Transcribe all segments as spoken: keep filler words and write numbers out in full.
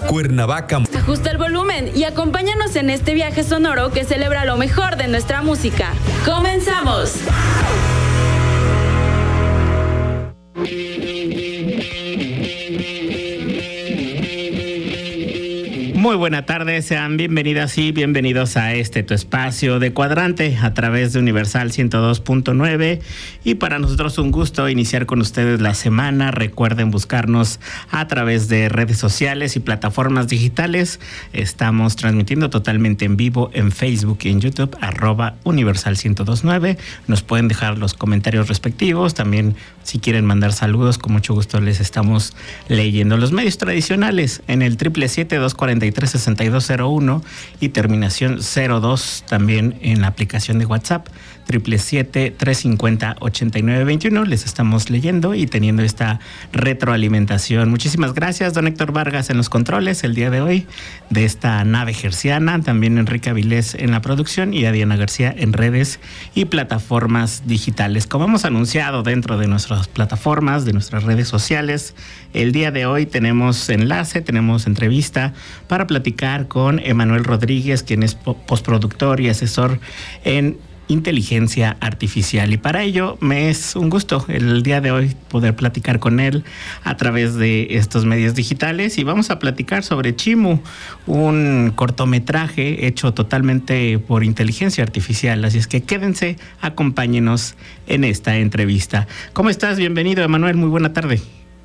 Cuernavaca. Ajusta el volumen y acompáñanos en este viaje sonoro que celebra lo mejor de nuestra música. ¡Comenzamos! Muy buena tarde, sean bienvenidas y bienvenidos a este tu espacio de Cuadrante a través de Universal ciento dos punto nueve, y para nosotros un gusto iniciar con ustedes la semana. Recuerden buscarnos a través de redes sociales y plataformas digitales. Estamos transmitiendo totalmente en vivo en Facebook y en YouTube, arroba Universal ciento dos punto nueve. Nos pueden dejar los comentarios respectivos, también si quieren mandar saludos, con mucho gusto les estamos leyendo. Los medios tradicionales en el triple siete, dos cuarenta y tres, sesenta y dos cero uno y terminación cero dos, también en la aplicación de WhatsApp triple siete, tres cincuenta, ochenta y nueve veintiuno. Les estamos leyendo y teniendo esta retroalimentación. Muchísimas gracias, don Héctor Vargas en los controles el día de hoy de esta nave gerciana, también Enrique Avilés en la producción y a Diana García en redes y plataformas digitales. Como hemos anunciado dentro de nuestras plataformas, de nuestras redes sociales, el día de hoy tenemos enlace, tenemos entrevista para platicar con Emanuel Rodríguez, quien es postproductor y asesor en inteligencia artificial, y para ello me es un gusto el día de hoy poder platicar con él a través de estos medios digitales, y vamos a platicar sobre Chimu, un cortometraje hecho totalmente por inteligencia artificial. Así es que quédense, acompáñenos en esta entrevista. ¿Cómo estás? Bienvenido, Emanuel, muy buena tarde.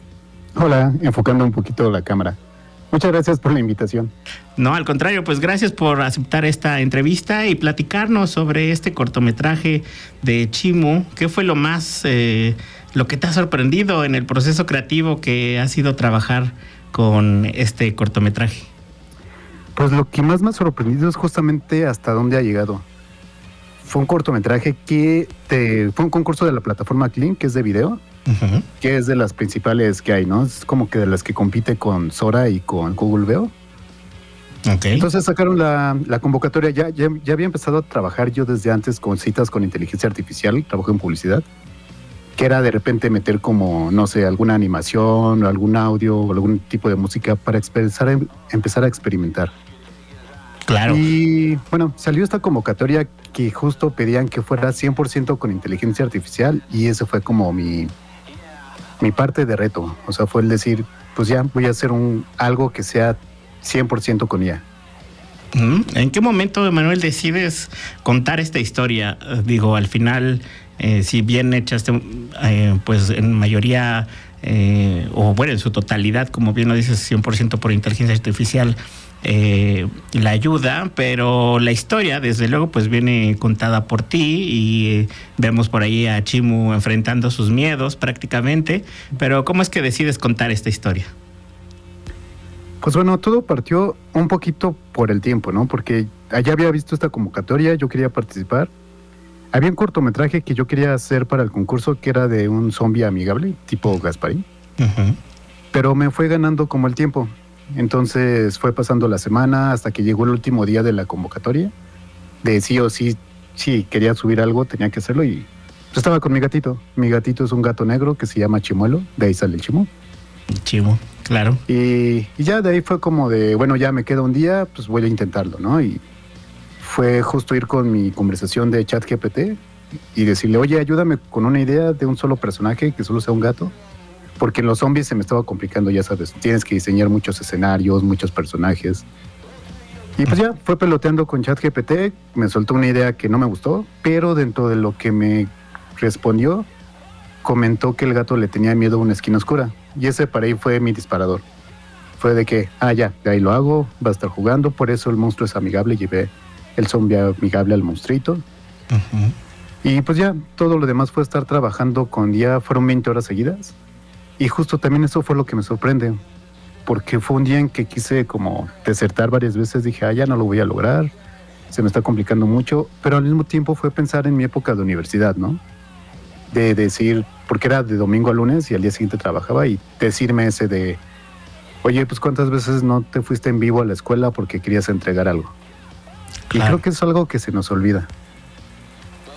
Hola, enfocando un poquito la cámara. Muchas gracias por la invitación. No, al contrario, pues gracias por aceptar esta entrevista y platicarnos sobre este cortometraje de Chimu. ¿Qué fue lo más, eh, lo que te ha sorprendido en el proceso creativo que ha sido trabajar con este cortometraje? Pues lo que más me ha sorprendido es justamente hasta dónde ha llegado. Fue un cortometraje que te, fue un concurso de la plataforma Kling, que es de video. Uh-huh. Que es de las principales que hay, ¿no? Es como que de las que compite con Sora y con Google Veo. Okay. Entonces sacaron la, la convocatoria. Ya, ya, ya había empezado a trabajar yo desde antes con citas con inteligencia artificial. Trabajo en publicidad, que era de repente meter como, no sé, alguna animación o algún audio o algún tipo de música para empezar a, empezar a experimentar. Claro. Y bueno, salió esta convocatoria que justo pedían que fuera cien por ciento con inteligencia artificial, y ese fue como mi... mi parte de reto. O sea, fue el decir, pues ya voy a hacer un algo que sea cien por ciento con I A. ¿En qué momento, Emanuel, decides contar esta historia? Digo, al final, eh, si bien echaste, eh, pues en mayoría, eh, o bueno, en su totalidad, como bien lo dices, cien por ciento por inteligencia artificial, Eh, la ayuda, pero la historia desde luego pues viene contada por ti, y eh, vemos por ahí a Chimu enfrentando sus miedos prácticamente. Pero ¿cómo es que decides contar esta historia? Pues bueno, todo partió un poquito por el tiempo, ¿no? Porque allá había visto esta convocatoria, yo quería participar. Había un cortometraje que yo quería hacer para el concurso que era de un zombie amigable, tipo Gasparín. Uh-huh. Pero me fue ganando como el tiempo. Entonces fue pasando la semana hasta que llegó el último día de la convocatoria, de sí o sí, sí, quería subir algo, tenía que hacerlo, y yo estaba con mi gatito. Mi gatito es un gato negro que se llama Chimuelo, de ahí sale el Chimu. Chimu, claro. Y, y ya de ahí fue como de, bueno, ya me queda un día, pues voy a intentarlo, ¿no? Y fue justo ir con mi conversación de ChatGPT y decirle, oye, ayúdame con una idea de un solo personaje que solo sea un gato. Porque en los zombies se me estaba complicando, ya sabes, tienes que diseñar muchos escenarios, muchos personajes. Y pues ya, fue peloteando con ChatGPT, me soltó una idea que no me gustó, pero dentro de lo que me respondió, comentó que el gato le tenía miedo a una esquina oscura. Y ese para ahí fue mi disparador. Fue de que, ah, ya, de ahí lo hago, va a estar jugando, por eso el monstruo es amigable, llevé el zombie amigable al monstruito. Uh-huh. Y pues ya, todo lo demás fue estar trabajando con, ya fueron veinte horas seguidas. Y justo también eso fue lo que me sorprende, porque fue un día en que quise como desertar varias veces, dije, ah, ya no lo voy a lograr, se me está complicando mucho, pero al mismo tiempo fue pensar en mi época de universidad, ¿no? De decir, porque era de domingo a lunes y al día siguiente trabajaba, y decirme ese de, oye, pues ¿cuántas veces no te fuiste en vivo a la escuela porque querías entregar algo? Claro. Y creo que es algo que se nos olvida.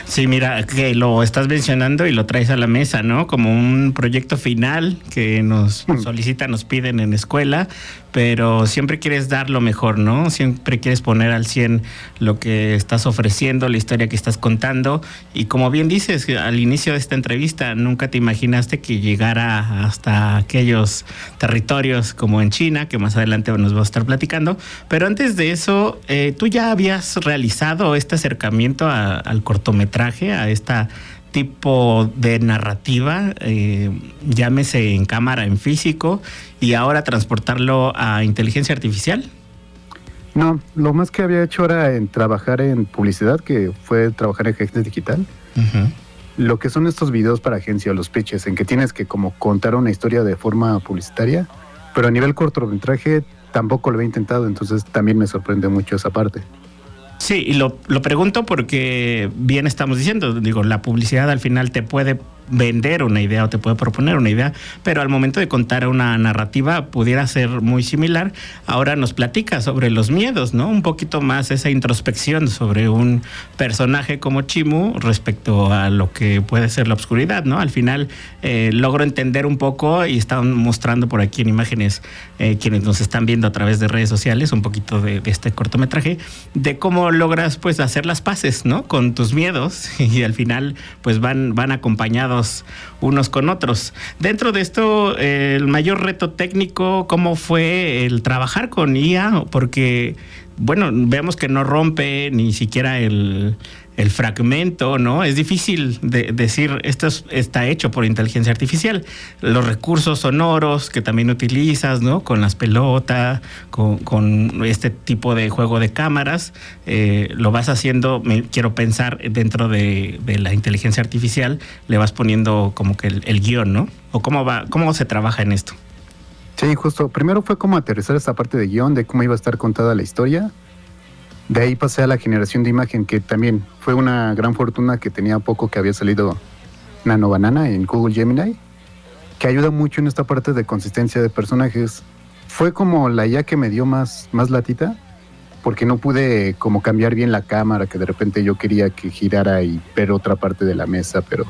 Sí, mira, que lo estás mencionando y lo traes a la mesa, ¿no? Como un proyecto final que nos solicitan, nos piden en escuela, pero siempre quieres dar lo mejor, ¿no? Siempre quieres poner al cien lo que estás ofreciendo, la historia que estás contando. Y como bien dices, al inicio de esta entrevista, nunca te imaginaste que llegara hasta aquellos territorios como en China, que más adelante nos vas a estar platicando. Pero antes de eso, eh, ¿tú ya habías realizado este acercamiento a, al cortometraje, a esta tipo de narrativa, eh, llámese en cámara, en físico, y ahora transportarlo a inteligencia artificial? No, lo más que había hecho era en trabajar en publicidad, que fue trabajar en agencia digital. Uh-huh. Lo que son estos videos para agencia, los pitches, en que tienes que como contar una historia de forma publicitaria, pero a nivel cortometraje tampoco lo había intentado, entonces también me sorprende mucho esa parte. Sí, y lo, lo pregunto porque bien estamos diciendo, digo, la publicidad al final te puede vender una idea o te puede proponer una idea, pero al momento de contar una narrativa pudiera ser muy similar. Ahora nos platica sobre los miedos, ¿no? Un poquito más esa introspección sobre un personaje como Chimu respecto a lo que puede ser la oscuridad, ¿no? Al final eh, logro entender un poco y están mostrando por aquí en imágenes eh, quienes nos están viendo a través de redes sociales un poquito de, de este cortometraje, de cómo logras pues hacer las paces, ¿no? Con tus miedos y al final pues van, van acompañados unos con otros. Dentro de esto, eh, el mayor reto técnico, ¿cómo fue el trabajar con I A? Porque, bueno, vemos que no rompe ni siquiera el, el fragmento, ¿no? Es difícil de decir, esto es, está hecho por inteligencia artificial. Los recursos sonoros que también utilizas, ¿no? Con las pelotas, con, con este tipo de juego de cámaras, eh, lo vas haciendo, me, quiero pensar, dentro de, de la inteligencia artificial, le vas poniendo como que el, el guión, ¿no? ¿O cómo va, cómo se trabaja en esto? Sí, justo. Primero fue como aterrizar esta parte de guión, de cómo iba a estar contada la historia. De ahí pasé a la generación de imagen, que también fue una gran fortuna, que tenía poco que había salido Nano Banana en Google Gemini, que ayuda mucho en esta parte de consistencia de personajes. Fue como la I A que me dio más, más latita, porque no pude como cambiar bien la cámara, que de repente yo quería que girara y ver otra parte de la mesa, pero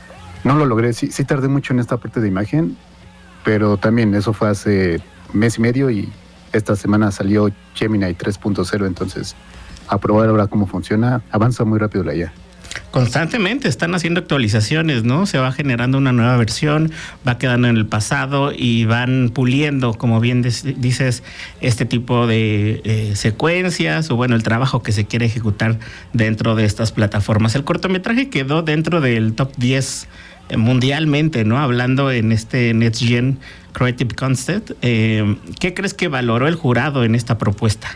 no lo logré. Sí, sí tardé mucho en esta parte de imagen, pero también eso fue hace mes y medio y esta semana salió Gemini tres punto cero, entonces a probar ahora cómo funciona. Avanza muy rápido la I A. Constantemente están haciendo actualizaciones, ¿no? Se va generando una nueva versión, va quedando en el pasado y van puliendo, como bien dices, este tipo de eh, secuencias o, bueno, el trabajo que se quiere ejecutar dentro de estas plataformas. El cortometraje quedó dentro del top diez mundialmente, ¿no? Hablando en este Next Gen Creative Contest, eh, ¿qué crees que valoró el jurado en esta propuesta?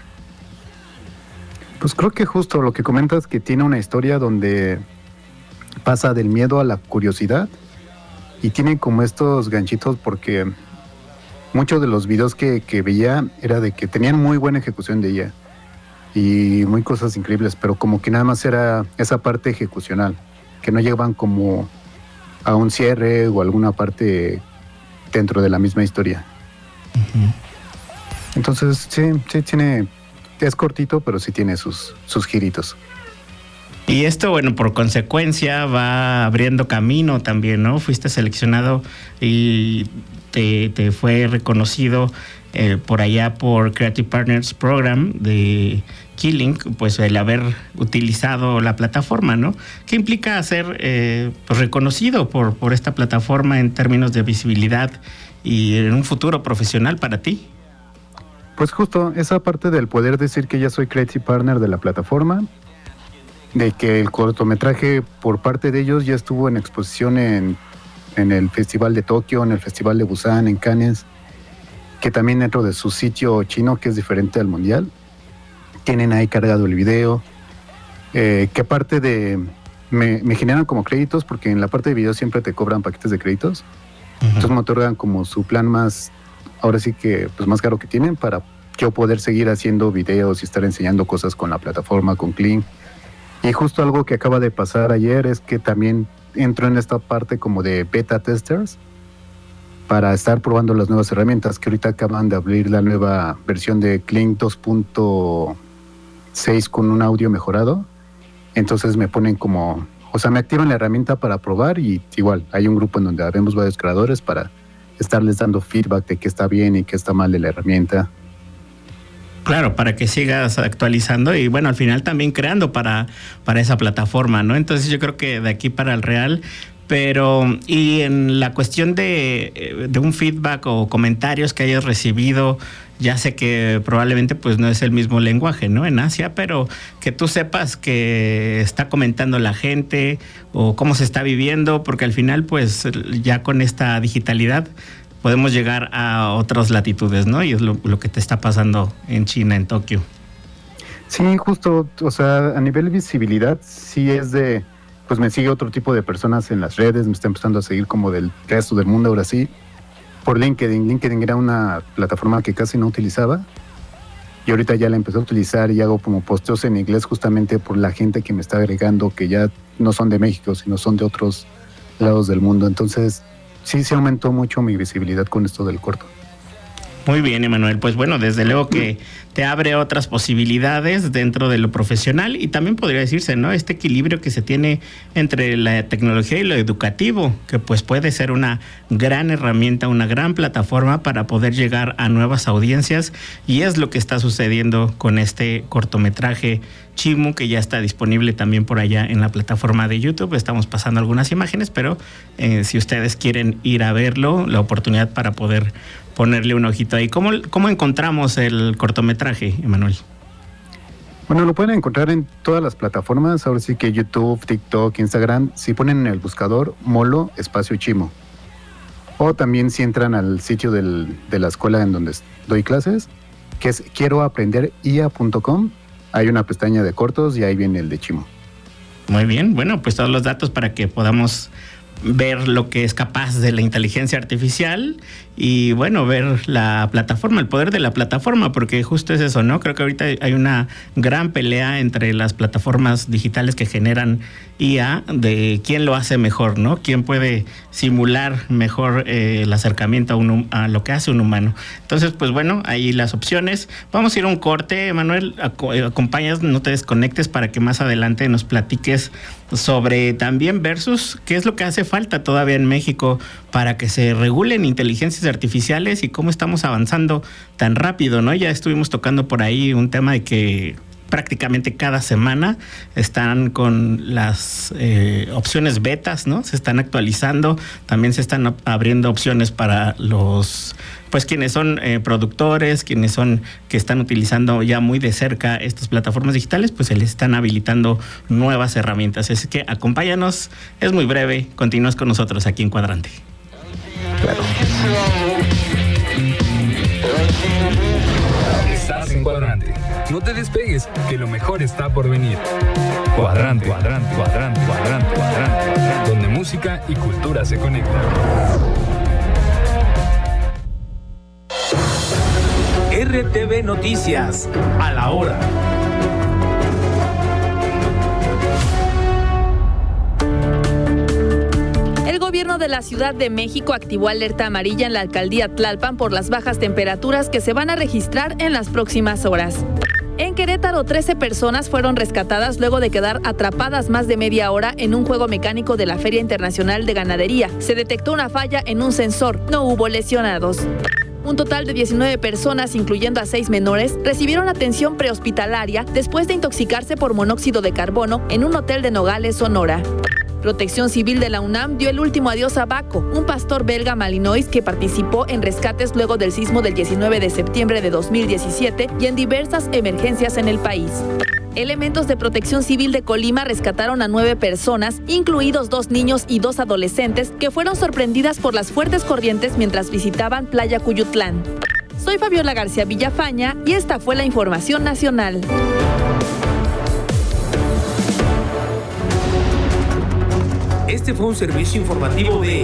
Pues creo que justo lo que comentas, que tiene una historia donde pasa del miedo a la curiosidad y tiene como estos ganchitos, porque muchos de los videos que, que veía era de que tenían muy buena ejecución de ella y muy cosas increíbles, pero como que nada más era esa parte ejecucional, que no llegaban como a un cierre o alguna parte dentro de la misma historia. Uh-huh. Entonces, sí, sí tiene, es cortito, pero sí tiene sus, sus giritos. Y esto, bueno, por consecuencia va abriendo camino también, ¿no? Fuiste seleccionado y te, te fue reconocido eh, por allá por Creative Partners Program de Killing, pues el haber utilizado la plataforma, ¿no? ¿Qué implica ser eh, pues reconocido por, por esta plataforma en términos de visibilidad y en un futuro profesional para ti? Pues justo esa parte del poder decir que ya soy Creative Partner de la plataforma, de que el cortometraje por parte de ellos ya estuvo en exposición en, en el Festival de Tokio, en el Festival de Busan, en Cannes, que también dentro de su sitio chino, que es diferente al mundial, tienen ahí cargado el video, eh, que aparte de, me, me generan como créditos, porque en la parte de video siempre te cobran paquetes de créditos, uh-huh. Entonces me otorgan como su plan más, ahora sí que pues más caro que tienen, para yo poder seguir haciendo videos y estar enseñando cosas con la plataforma, con Kling. Y justo algo que acaba de pasar ayer es que también entro en esta parte como de beta testers para estar probando las nuevas herramientas, que ahorita acaban de abrir la nueva versión de Kling dos punto seis con un audio mejorado. Entonces me ponen como o sea, me activan la herramienta para probar y igual, hay un grupo en donde habemos varios creadores para estarles dando feedback de qué está bien y qué está mal de la herramienta. Claro, para que sigas actualizando y bueno, al final también creando para, para esa plataforma, ¿no? Entonces yo creo que de aquí para el real, pero y en la cuestión de, de un feedback o comentarios que hayas recibido, ya sé que probablemente pues no es el mismo lenguaje, ¿no? En Asia, pero que tú sepas que está comentando la gente o cómo se está viviendo, porque al final pues ya con esta digitalidad podemos llegar a otras latitudes, ¿no? Y es lo, lo que te está pasando en China, en Tokio. Sí, justo, o sea, a nivel visibilidad sí es de, pues me sigue otro tipo de personas en las redes, me está empezando a seguir como del resto del mundo ahora sí. Por LinkedIn. LinkedIn era una plataforma que casi no utilizaba y ahorita ya la empecé a utilizar y hago como posteos en inglés justamente por la gente que me está agregando que ya no son de México, sino son de otros lados del mundo. Entonces, sí se aumentó mucho mi visibilidad con esto del corto. Muy bien, Emanuel. Pues bueno, desde luego que te abre otras posibilidades dentro de lo profesional y también podría decirse, ¿no? Este equilibrio que se tiene entre la tecnología y lo educativo, que pues puede ser una gran herramienta, una gran plataforma para poder llegar a nuevas audiencias y es lo que está sucediendo con este cortometraje Chimu, que ya está disponible también por allá en la plataforma de YouTube. Estamos pasando algunas imágenes, pero eh, si ustedes quieren ir a verlo, la oportunidad para poder ponerle un ojito ahí. ¿Cómo, cómo encontramos el cortometraje, Emanuel? Bueno, lo pueden encontrar en todas las plataformas, ahora sí que YouTube, TikTok, Instagram, si ponen en el buscador Molo espacio Chimo. O también si entran al sitio del, de la escuela en donde doy clases, que es quiero aprender i a punto com, hay una pestaña de cortos y ahí viene el de Chimo. Muy bien, bueno, pues todos los datos para que podamos ver lo que es capaz de la inteligencia artificial y bueno, ver la plataforma, el poder de la plataforma, porque justo es eso, ¿no? Creo que ahorita hay una gran pelea entre las plataformas digitales que generan I A de quién lo hace mejor, ¿no? Quién puede simular mejor eh, el acercamiento a, un, a lo que hace un humano. Entonces, pues bueno, ahí las opciones. Vamos a ir a un corte, Manuel, acompañas, no te desconectes para que más adelante nos platiques sobre también versus qué es lo que hace falta todavía en México para que se regulen inteligencias artificiales y cómo estamos avanzando tan rápido, ¿no? Ya estuvimos tocando por ahí un tema de que prácticamente cada semana están con las eh, opciones betas, ¿no? Se están actualizando, también se están abriendo opciones para los, pues quienes son eh, productores, quienes son que están utilizando ya muy de cerca estas plataformas digitales, pues se les están habilitando nuevas herramientas. Así que acompáñanos, es muy breve, continúas con nosotros aquí en Cuadrante. Claro. Estás en Cuadrante. No te despegues, que lo mejor está por venir. Cuadrante, cuadrante, cuadrante, cuadrante, cuadrante, cuadrante, donde música y cultura se conectan. R T V Noticias, a la hora. El gobierno de la Ciudad de México activó alerta amarilla en la alcaldía Tlalpan por las bajas temperaturas que se van a registrar en las próximas horas. En Querétaro, trece personas fueron rescatadas luego de quedar atrapadas más de media hora en un juego mecánico de la Feria Internacional de Ganadería. Se detectó una falla en un sensor, no hubo lesionados. Un total de diecinueve personas, incluyendo a seis menores, recibieron atención prehospitalaria después de intoxicarse por monóxido de carbono en un hotel de Nogales, Sonora. Protección Civil de la UNAM dio el último adiós a Baco, un pastor belga malinois que participó en rescates luego del sismo del diecinueve de septiembre de dos mil diecisiete y en diversas emergencias en el país. Elementos de Protección Civil de Colima rescataron a nueve personas, incluidos dos niños y dos adolescentes, que fueron sorprendidas por las fuertes corrientes mientras visitaban Playa Cuyutlán. Soy Fabiola García Villafaña y esta fue la información nacional. Este fue un servicio informativo de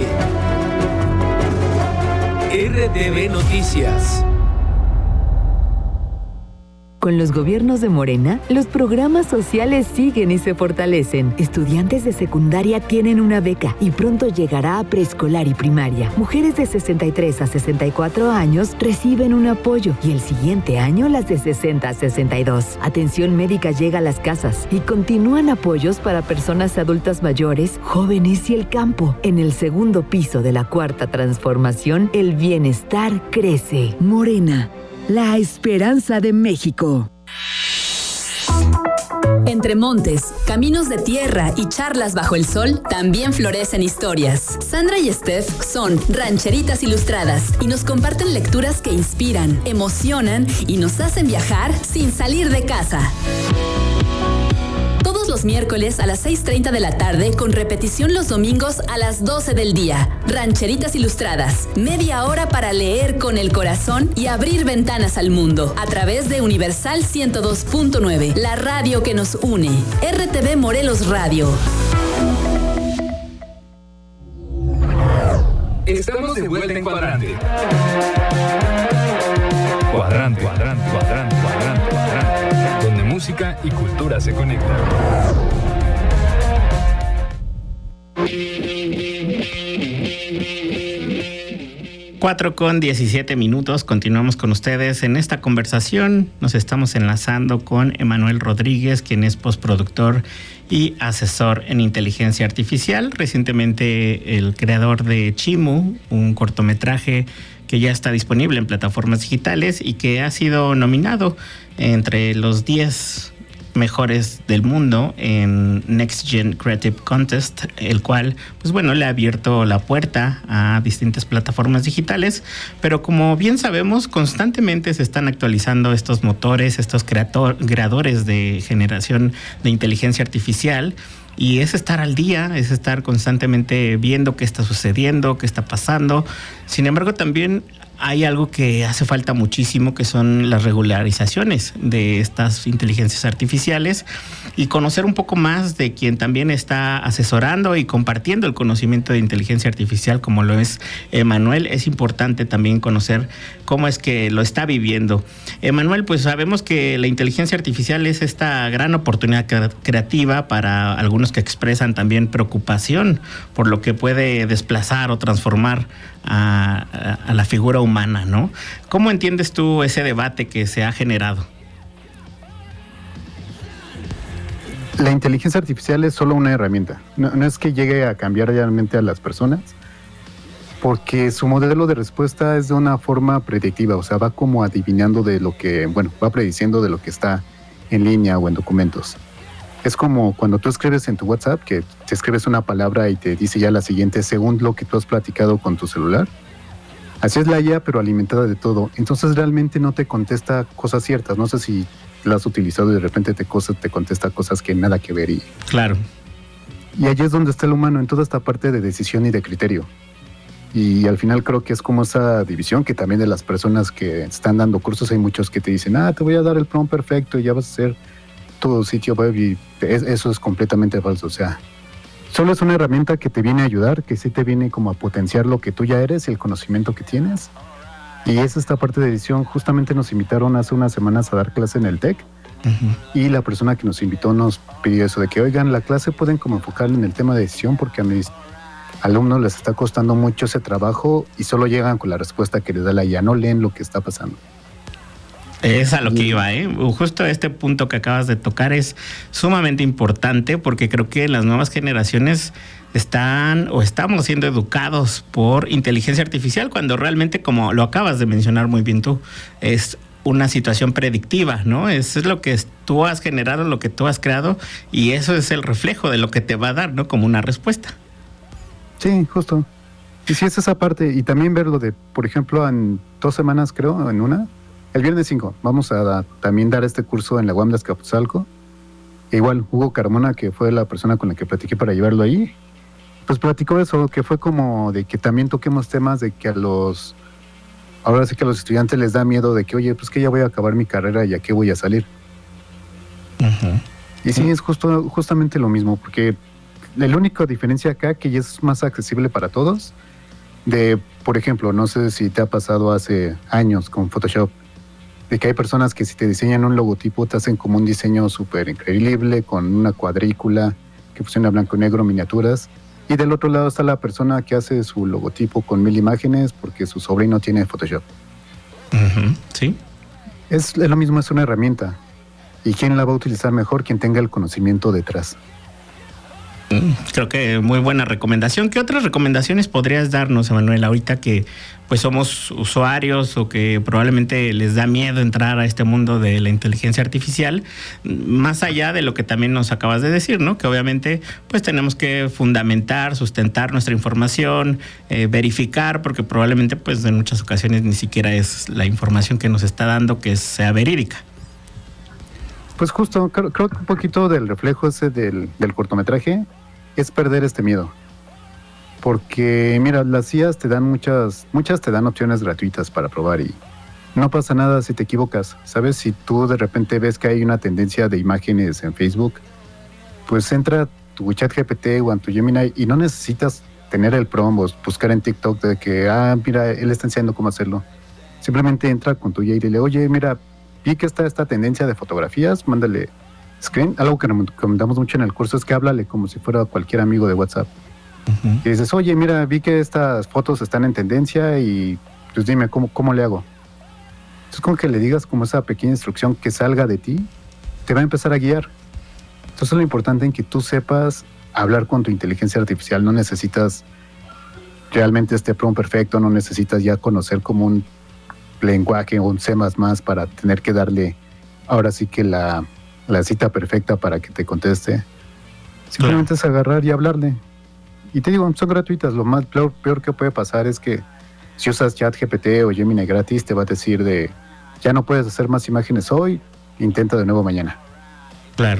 R T V Noticias. Con los gobiernos de Morena, los programas sociales siguen y se fortalecen. Estudiantes de secundaria tienen una beca y pronto llegará a preescolar y primaria. Mujeres de sesenta y tres a sesenta y cuatro años reciben un apoyo y el siguiente año las de sesenta a sesenta y dos. Atención médica llega a las casas y continúan apoyos para personas adultas mayores, jóvenes y el campo. En el segundo piso de la Cuarta Transformación, el bienestar crece. Morena, la esperanza de México. Entre montes, caminos de tierra y charlas bajo el sol, también florecen historias. Sandra y Steph son rancheritas ilustradas y nos comparten lecturas que inspiran, emocionan y nos hacen viajar sin salir de casa. Todos los miércoles a las seis treinta de la tarde, con repetición los domingos a las doce del día. Rancheritas Ilustradas, media hora para leer con el corazón y abrir ventanas al mundo, a través de Universal ciento dos punto nueve, la radio que nos une. R T V Morelos Radio. Estamos de vuelta en Cuadrante. Cuadrante, cuadrante, cuadrante, cuadrante, cuadrante. Donde música y cultura se conectan. Cuatro con diecisiete minutos, continuamos con ustedes en esta conversación. Nos estamos enlazando con Emanuel Rodríguez, quien es postproductor y asesor en inteligencia artificial. Recientemente el creador de Chimu, un cortometraje que ya está disponible en plataformas digitales y que ha sido nominado entre los diez mejores del mundo en Next Gen Creative Contest, el cual, pues bueno, le ha abierto la puerta a distintas plataformas digitales, pero como bien sabemos, constantemente se están actualizando estos motores, estos creator, creadores de generación de inteligencia artificial, y es estar al día, es estar constantemente viendo qué está sucediendo, qué está pasando. Sin embargo, también hay algo que hace falta muchísimo, que son las regularizaciones de estas inteligencias artificiales y conocer un poco más de quien también está asesorando y compartiendo el conocimiento de inteligencia artificial, como lo es Emanuel. Es importante también conocer cómo es que lo está viviendo. Emanuel, pues sabemos que la inteligencia artificial es esta gran oportunidad creativa para algunos que expresan también preocupación por lo que puede desplazar o transformar a, a, a la figura humana, ¿no? ¿Cómo entiendes tú ese debate que se ha generado? La inteligencia artificial es solo una herramienta. No, no es que llegue a cambiar realmente a las personas, porque su modelo de respuesta es de una forma predictiva, o sea, va como adivinando de lo que, bueno, va prediciendo de lo que está en línea o en documentos. Es como cuando tú escribes en tu WhatsApp, que te escribes una palabra y te dice ya la siguiente según lo que tú has platicado con tu celular. Así es la I A, pero alimentada de todo. Entonces realmente no te contesta cosas ciertas. No sé si lo has utilizado y de repente te, cosas, te contesta cosas que nada que ver. Y, claro. Y allí es donde está el humano, en toda esta parte de decisión y de criterio. Y al final creo que es como esa división que también de las personas que están dando cursos, hay muchos que te dicen, ah, te voy a dar el prompt perfecto y ya vas a hacer tu sitio web, y es, eso es completamente falso. O sea, solo es una herramienta que te viene a ayudar, que sí te viene como a potenciar lo que tú ya eres y el conocimiento que tienes. Y es esta parte de edición. Justamente nos invitaron hace unas semanas a dar clase en el TEC. Uh-huh. Y la persona que nos invitó nos pidió eso de que, oigan, la clase pueden como enfocar en el tema de edición, porque a mis alumnos les está costando mucho ese trabajo y solo llegan con la respuesta que les da la I A, no leen lo que está pasando. Es a lo que iba, ¿eh? Justo este punto que acabas de tocar es sumamente importante, porque creo que las nuevas generaciones están o estamos siendo educados por inteligencia artificial, cuando realmente, como lo acabas de mencionar muy bien tú, es una situación predictiva, ¿no? Eso es lo que tú has generado, lo que tú has creado, y eso es el reflejo de lo que te va a dar, ¿no? Como una respuesta. Sí, justo. Y sí, es esa parte. Y también verlo de, por ejemplo, en dos semanas, creo, en una, el viernes cinco, vamos a, a también dar este curso en la U A M de Azcapotzalco. E igual, Hugo Carmona, que fue la persona con la que platiqué para llevarlo ahí, pues platicó eso, que fue como de que también toquemos temas de que a los, ahora sí que a los estudiantes les da miedo de que, oye, pues que ya voy a acabar mi carrera y a qué voy a salir. Uh-huh. Y sí, es justo, justamente lo mismo, porque la única diferencia acá que ya es más accesible para todos, de, por ejemplo, no sé si te ha pasado hace años con Photoshop, de que hay personas que si te diseñan un logotipo te hacen como un diseño súper increíble con una cuadrícula que funciona blanco y negro, miniaturas. Y del otro lado está la persona que hace su logotipo con mil imágenes porque su sobrino tiene Photoshop. Uh-huh. Sí. Es, es lo mismo, es una herramienta. ¿Y quién la va a utilizar mejor? Quien tenga el conocimiento detrás. Creo que muy buena recomendación. ¿Qué otras recomendaciones podrías darnos, Emanuel, ahorita que pues somos usuarios o que probablemente les da miedo entrar a este mundo de la inteligencia artificial, más allá de lo que también nos acabas de decir, ¿no? Que obviamente pues tenemos que fundamentar, sustentar nuestra información, eh, verificar, porque probablemente pues en muchas ocasiones ni siquiera es la información que nos está dando que sea verídica. Pues justo, creo, creo que un poquito del reflejo ese del, del cortometraje es perder este miedo. Porque, mira, las I As te dan muchas, muchas te dan opciones gratuitas para probar y no pasa nada si te equivocas, ¿sabes? Si tú de repente ves que hay una tendencia de imágenes en Facebook, pues entra a tu ChatGPT o a tu Gemini y no necesitas tener el prompt o buscar en TikTok de que, ah, mira, él está enseñando cómo hacerlo. Simplemente entra con tu I A y dile, oye, mira, vi que está esta tendencia de fotografías, mándale screen. Algo que recomendamos mucho en el curso es que háblale como si fuera cualquier amigo de WhatsApp. Uh-huh. Y dices, oye, mira, vi que estas fotos están en tendencia y pues dime, ¿cómo, cómo le hago? Entonces, como que le digas como esa pequeña instrucción que salga de ti, te va a empezar a guiar. Entonces, lo importante es que tú sepas hablar con tu inteligencia artificial. No necesitas realmente este prompt perfecto, no necesitas ya conocer como un lenguaje o un C más más para tener que darle ahora sí que la, la cita perfecta para que te conteste. Simplemente claro. Es agarrar y hablarle. Y te digo, son gratuitas. Lo más peor, peor que puede pasar es que si usas ChatGPT o Gemini gratis, te va a decir de ya no puedes hacer más imágenes hoy, intenta de nuevo mañana. Claro.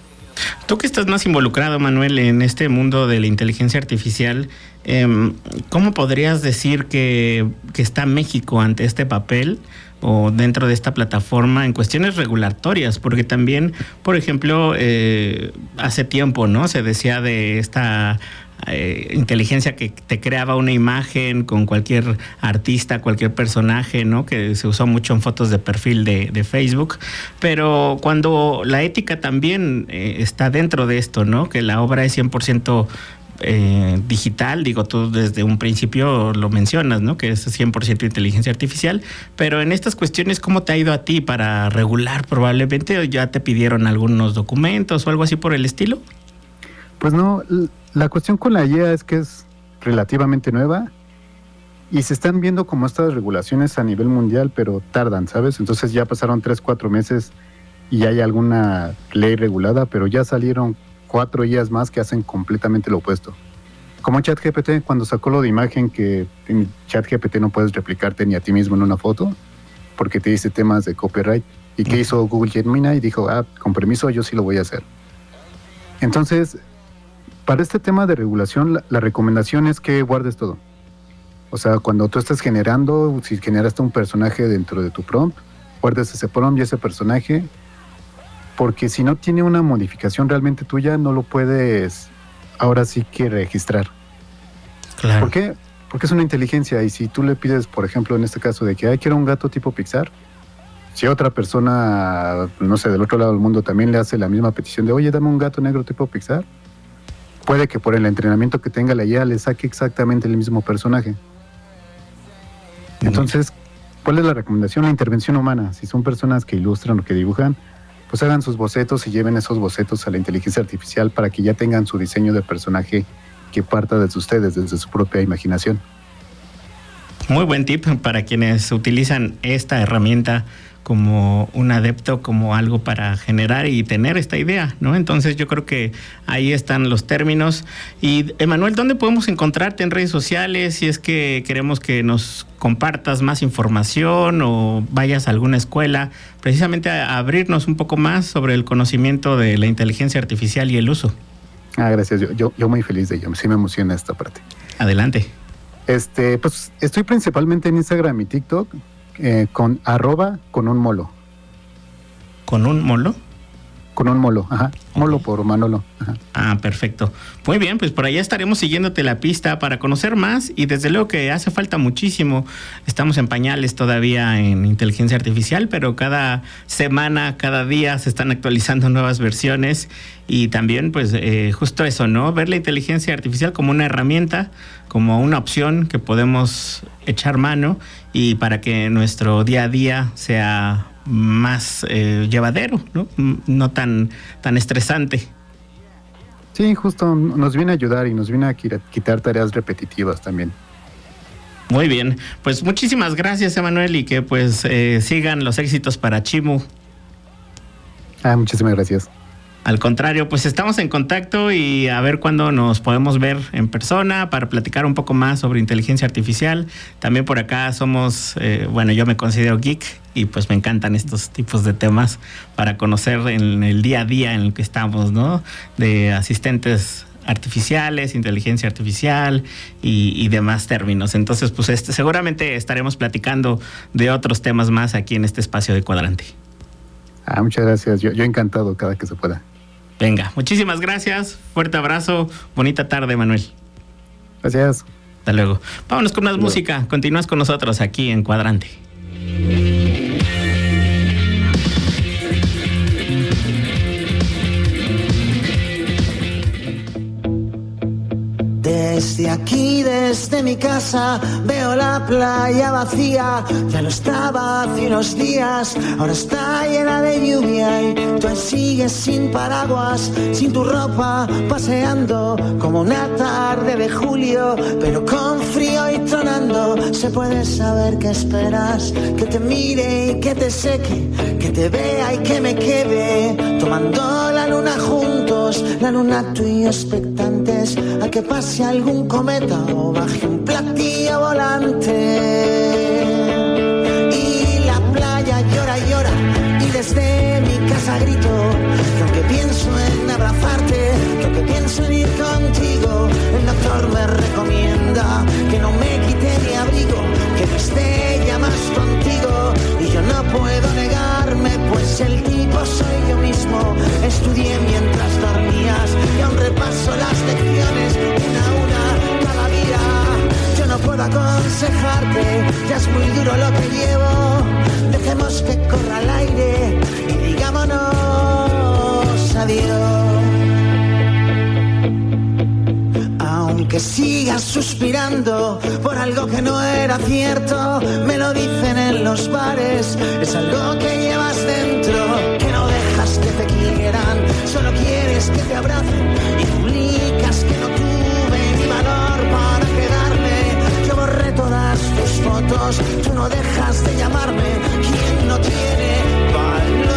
Tú que estás más involucrado, Manuel, en este mundo de la inteligencia artificial, eh, ¿cómo podrías decir que, que está México ante este papel o dentro de esta plataforma en cuestiones regulatorias? Porque también, por ejemplo, eh, hace tiempo, ¿no? Se decía de esta eh, inteligencia que te creaba una imagen con cualquier artista, cualquier personaje, ¿no? Que se usó mucho en fotos de perfil de, de Facebook. Pero cuando la ética también eh, está dentro de esto, ¿no? Que la obra es cien por ciento Eh, digital, digo, tú desde un principio lo mencionas, ¿no? Que es cien por ciento inteligencia artificial, pero en estas cuestiones, ¿cómo te ha ido a ti para regular? Probablemente ya te pidieron algunos documentos o algo así por el estilo. Pues no, la cuestión con la I A es que es relativamente nueva y se están viendo como estas regulaciones a nivel mundial, pero tardan, ¿sabes? Entonces ya pasaron tres, cuatro meses y hay alguna ley regulada, pero ya salieron cuatro I As más que hacen completamente lo opuesto. Como ChatGPT, cuando sacó lo de imagen que en ChatGPT no puedes replicarte ni a ti mismo en una foto, porque te dice temas de copyright. ¿Y qué hizo Google Gemini? Y dijo, ah, con permiso, yo sí lo voy a hacer. Entonces, para este tema de regulación, la, la recomendación es que guardes todo. O sea, cuando tú estés generando, si generaste un personaje dentro de tu prompt, guardes ese prompt y ese personaje, porque si no tiene una modificación realmente tuya, no lo puedes ahora sí que registrar. Claro. ¿Por qué? Porque es una inteligencia y si tú le pides, por ejemplo, en este caso de que ay, quiero un gato tipo Pixar, si otra persona, no sé, del otro lado del mundo también le hace la misma petición de oye, dame un gato negro tipo Pixar, puede que por el entrenamiento que tenga la I A le saque exactamente el mismo personaje. Entonces, ¿cuál es la recomendación? La intervención humana. Si son personas que ilustran o que dibujan, pues hagan sus bocetos y lleven esos bocetos a la inteligencia artificial para que ya tengan su diseño de personaje que parta desde ustedes, desde su propia imaginación. Muy buen tip para quienes utilizan esta herramienta como un adepto, como algo para generar y tener esta idea, ¿no? Entonces yo creo que ahí están los términos. Y Emanuel, ¿dónde podemos encontrarte en redes sociales si es que queremos que nos compartas más información o vayas a alguna escuela, precisamente a abrirnos un poco más sobre el conocimiento de la inteligencia artificial y el uso? Ah, gracias. Yo, yo, yo muy feliz de ello. Sí me emociona esta parte. Adelante. Este, pues estoy principalmente en Instagram y TikTok. Eh, con arroba con un molo. ¿Con un molo? Con un Molo, ajá. Molo por Manolo. Ajá. Ah, perfecto. Muy bien, pues por allá estaremos siguiéndote la pista para conocer más y desde luego que hace falta muchísimo. Estamos en pañales todavía en inteligencia artificial, pero cada semana, cada día se están actualizando nuevas versiones y también pues eh, justo eso, ¿no? Ver la inteligencia artificial como una herramienta, como una opción que podemos echar mano y para que nuestro día a día sea más eh, llevadero, ¿no? No tan, tan estresante. Sí, justo nos viene a ayudar y nos viene a quitar tareas repetitivas también. Muy bien, pues muchísimas gracias, Emanuel, y que pues eh, sigan los éxitos para Chimu. Ah, muchísimas gracias. Al contrario, pues estamos en contacto y a ver cuándo nos podemos ver en persona para platicar un poco más sobre inteligencia artificial. También por acá somos, eh, bueno, yo me considero geek y pues me encantan estos tipos de temas para conocer en el día a día en el que estamos, ¿no? De asistentes artificiales, inteligencia artificial y, y demás términos. Entonces, pues este, seguramente estaremos platicando de otros temas más aquí en este espacio de Cuadrante. Ah, muchas gracias. Yo, yo encantado cada que se pueda. Venga, muchísimas gracias. Fuerte abrazo. Bonita tarde, Manuel. Gracias. Hasta luego. Vámonos con más música. Continúas con nosotros aquí en Cuadrante. Desde aquí, desde mi casa, veo la playa vacía. Ya lo estaba hace unos días, ahora está llena de lluvia y tú ahí sigues sin paraguas, sin tu ropa, paseando como una tarde de julio, pero con frío y tronando. Se puede saber qué esperas, que te mire y que te seque, que te vea y que me quede, tomando la luna juntos, la luna tú y yo expectantes, a que pase algún cometa o baje un platillo volante. Y la playa llora y llora y desde mi casa grito que aunque pienso en abrazarte, que aunque pienso en ir contigo, el doctor me recomienda que no me quite mi abrigo, que no esté ya más contigo. Y yo no puedo negarme, pues el tipo soy yo mismo. Estudié mientras dormías y aún repaso las lecciones una a una cada día. Yo no puedo aconsejarte, ya es muy duro lo que llevo. Dejemos que corra el aire y digámonos adiós. Aunque sigas suspirando por algo que no era cierto, me lo dicen en los bares, es algo que llevas dentro, que no dejas que te quieran, solo quieres que te abracen y publicas que no tuve ni valor para quedarme. Yo borré todas tus fotos, tú no dejas de llamarme. ¿Quién no tiene valor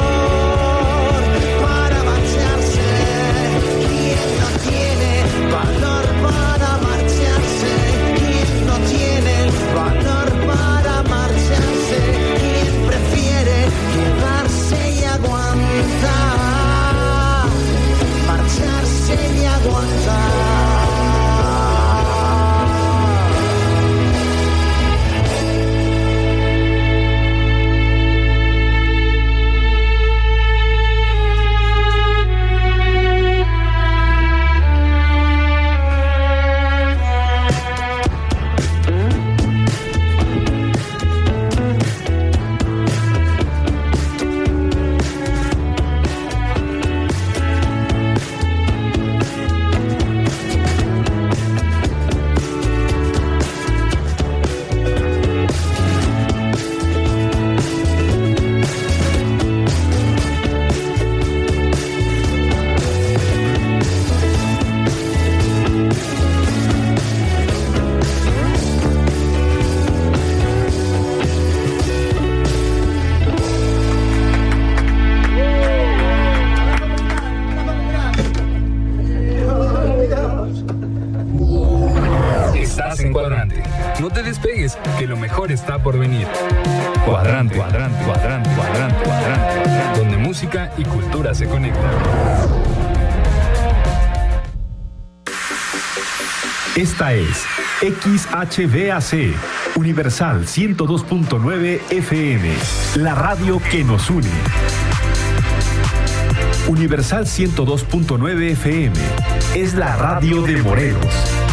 para marcharse? ¿Quién no tiene valor para marcharse? ¿Quién no tiene valor para marcharse? ¿Quién prefiere quedarse y aguantar? Marcharse y aguantar. Que lo mejor está por venir. Cuadrante, cuadrante, cuadrante, cuadrante, cuadrante, cuadrante, donde música y cultura se conectan. Esta es X H V A C, Universal ciento dos punto nueve F M, la radio que nos une. Universal ciento dos punto nueve F M. Es la radio de Morelos.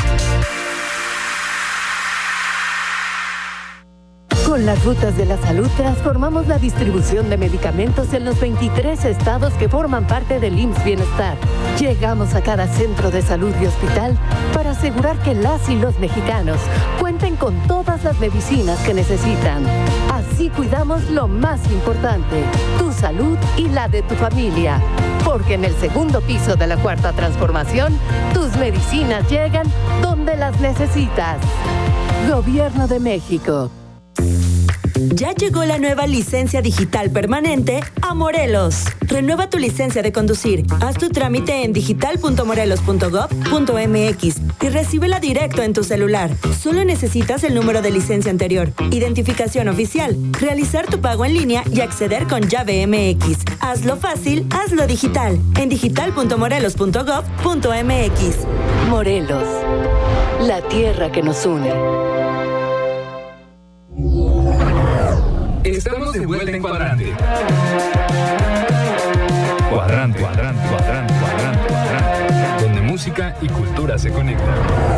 Con las rutas de la salud transformamos la distribución de medicamentos en los veintitrés estados que forman parte del I M S S Bienestar. Llegamos a cada centro de salud y hospital para asegurar que las y los mexicanos cuenten con todas las medicinas que necesitan. Así cuidamos lo más importante, tu salud y la de tu familia. Porque en el segundo piso de la Cuarta Transformación, tus medicinas llegan donde las necesitas. Gobierno de México. Ya llegó la nueva licencia digital permanente a Morelos. Renueva tu licencia de conducir. Haz tu trámite en digital punto morelos punto gob punto mx y recíbela directo en tu celular. Solo necesitas el número de licencia anterior, identificación oficial, realizar tu pago en línea y acceder con llave M X. Hazlo fácil, hazlo digital. En digital punto morelos punto gob punto mx. Morelos, la tierra que nos une. Estamos de vuelta en Cuadrante. Cuadrante, cuadrante, cuadrante, cuadrante, cuadrante, donde música y cultura se conectan.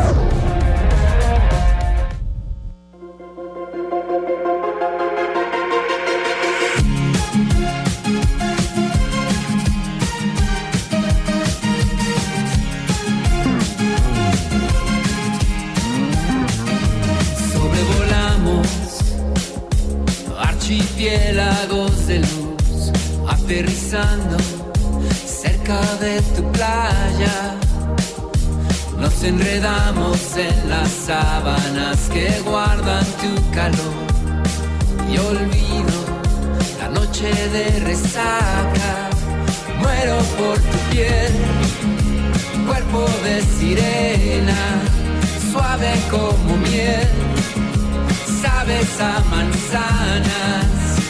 Archipiélagos de luz aterrizando cerca de tu playa. Nos enredamos en las sábanas que guardan tu calor y olvido la noche de resaca. Muero por tu piel, cuerpo de sirena, suave como miel. Sabes a manzanas